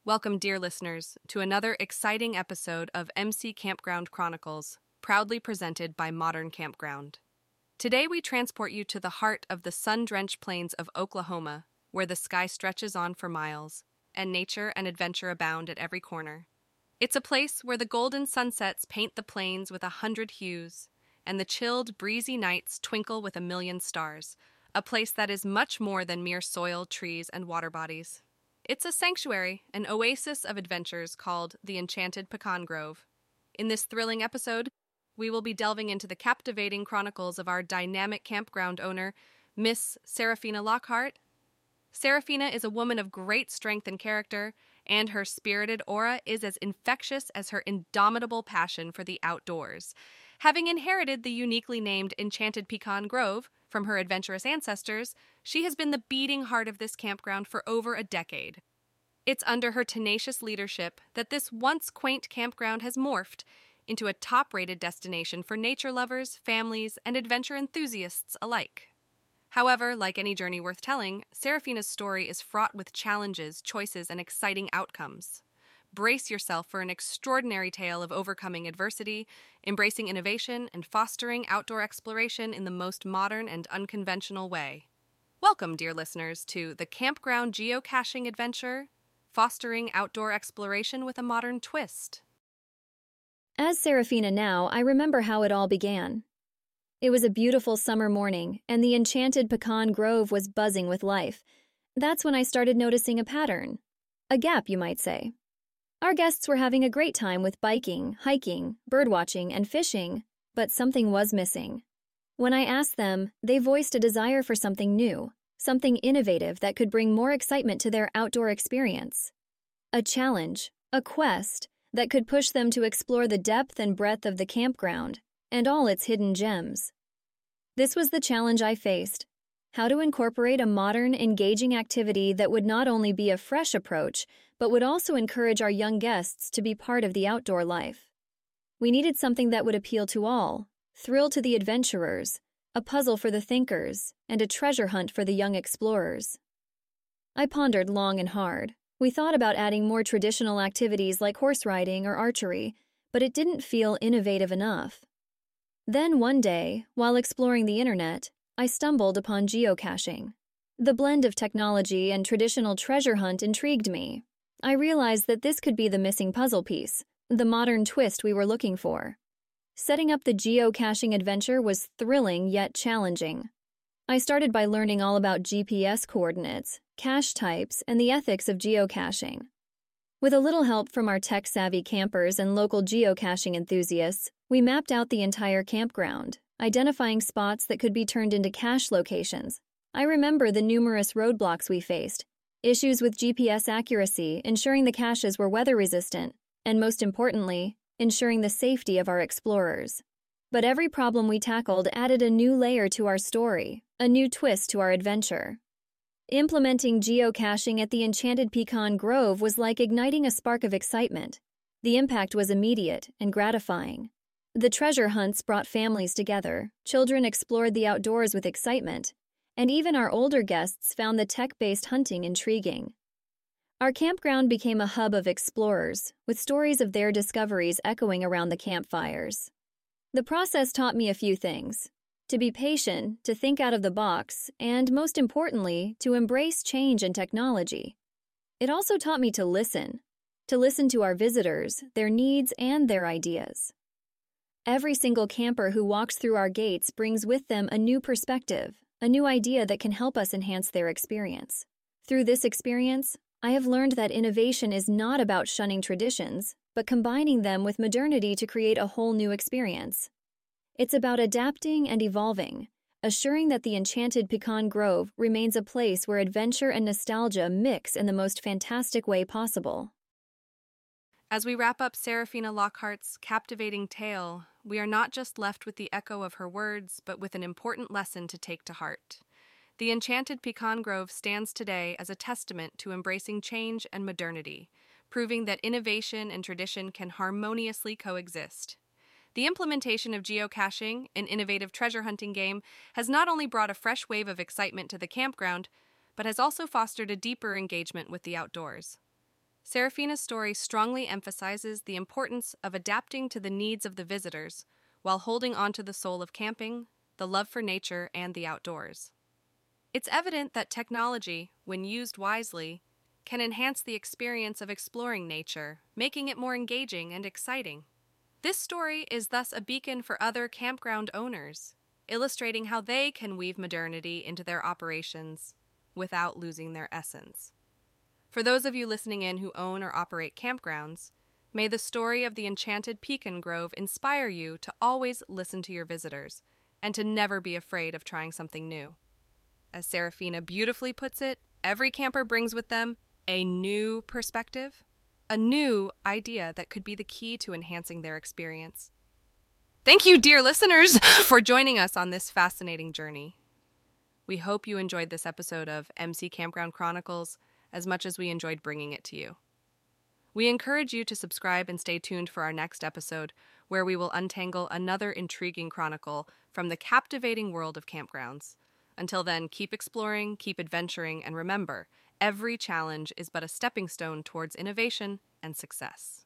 Welcome, dear listeners, to another exciting episode of MC Campground Chronicles, proudly presented by Modern Campground. Today we transport you to the heart of the sun-drenched plains of Oklahoma, where the sky stretches on for miles, and nature and adventure abound at every corner. It's a place where the golden sunsets paint the plains with 100 hues, and the chilled, breezy nights twinkle with a million stars, a place that is much more than mere soil, trees, and water bodies. It's a sanctuary, an oasis of adventures called the Enchanted Pecan Grove. In this thrilling episode, we will be delving into the captivating chronicles of our dynamic campground owner, Miss Serafina Lockhart. Serafina is a woman of great strength and character, and her spirited aura is as infectious as her indomitable passion for the outdoors. Having inherited the uniquely named Enchanted Pecan Grove from her adventurous ancestors, she has been the beating heart of this campground for over a decade. It's under her tenacious leadership that this once quaint campground has morphed into a top-rated destination for nature lovers, families, and adventure enthusiasts alike. However, like any journey worth telling, Serafina's story is fraught with challenges, choices, and exciting outcomes. Brace yourself for an extraordinary tale of overcoming adversity, embracing innovation, and fostering outdoor exploration in the most modern and unconventional way. Welcome, dear listeners, to the Campground Geocaching Adventure, fostering outdoor exploration with a modern twist. As Serafina now, I remember how it all began. It was a beautiful summer morning, and the Enchanted Pecan Grove was buzzing with life. That's when I started noticing a pattern. A gap, you might say. Our guests were having a great time with biking, hiking, birdwatching, and fishing, but something was missing. When I asked them, they voiced a desire for something new, something innovative that could bring more excitement to their outdoor experience. A challenge, a quest, that could push them to explore the depth and breadth of the campground and all its hidden gems. This was the challenge I faced: how to incorporate a modern, engaging activity that would not only be a fresh approach, but would also encourage our young guests to be part of the outdoor life. We needed something that would appeal to all, thrill to the adventurers, a puzzle for the thinkers, and a treasure hunt for the young explorers. I pondered long and hard. We thought about adding more traditional activities like horse riding or archery, but it didn't feel innovative enough. Then one day, while exploring the internet, I stumbled upon geocaching. The blend of technology and traditional treasure hunt intrigued me. I realized that this could be the missing puzzle piece, the modern twist we were looking for. Setting up the geocaching adventure was thrilling yet challenging. I started by learning all about GPS coordinates, cache types, and the ethics of geocaching. With a little help from our tech-savvy campers and local geocaching enthusiasts, we mapped out the entire campground, identifying spots that could be turned into cache locations. I remember the numerous roadblocks we faced, issues with GPS accuracy, ensuring the caches were weather-resistant, and most importantly, ensuring the safety of our explorers. But every problem we tackled added a new layer to our story, a new twist to our adventure. Implementing geocaching at the Enchanted Pecan Grove was like igniting a spark of excitement. The impact was immediate and gratifying. The treasure hunts brought families together, children explored the outdoors with excitement, and even our older guests found the tech-based hunting intriguing. Our campground became a hub of explorers, with stories of their discoveries echoing around the campfires. The process taught me a few things: to be patient, to think out of the box, and most importantly, to embrace change and technology. It also taught me to listen to our visitors, their needs, and their ideas. Every single camper who walks through our gates brings with them a new perspective, a new idea that can help us enhance their experience. Through this experience, I have learned that innovation is not about shunning traditions, but combining them with modernity to create a whole new experience. It's about adapting and evolving, assuring that the Enchanted Pecan Grove remains a place where adventure and nostalgia mix in the most fantastic way possible. As we wrap up Serafina Lockhart's captivating tale, we are not just left with the echo of her words, but with an important lesson to take to heart. The Enchanted Pecan Grove stands today as a testament to embracing change and modernity, proving that innovation and tradition can harmoniously coexist. The implementation of geocaching, an innovative treasure hunting game, has not only brought a fresh wave of excitement to the campground, but has also fostered a deeper engagement with the outdoors. Serafina's story strongly emphasizes the importance of adapting to the needs of the visitors while holding on to the soul of camping, the love for nature, and the outdoors. It's evident that technology, when used wisely, can enhance the experience of exploring nature, making it more engaging and exciting. This story is thus a beacon for other campground owners, illustrating how they can weave modernity into their operations without losing their essence. For those of you listening in who own or operate campgrounds, may the story of the enchanted pecan grove inspire you to always listen to your visitors and to never be afraid of trying something new. As Serafina beautifully puts it, every camper brings with them a new perspective, a new idea that could be the key to enhancing their experience. Thank you, dear listeners, for joining us on this fascinating journey. We hope you enjoyed this episode of MC Campground Chronicles as much as we enjoyed bringing it to you. We encourage you to subscribe and stay tuned for our next episode, where we will untangle another intriguing chronicle from the captivating world of campgrounds. Until then, keep exploring, keep adventuring, and remember, every challenge is but a stepping stone towards innovation and success.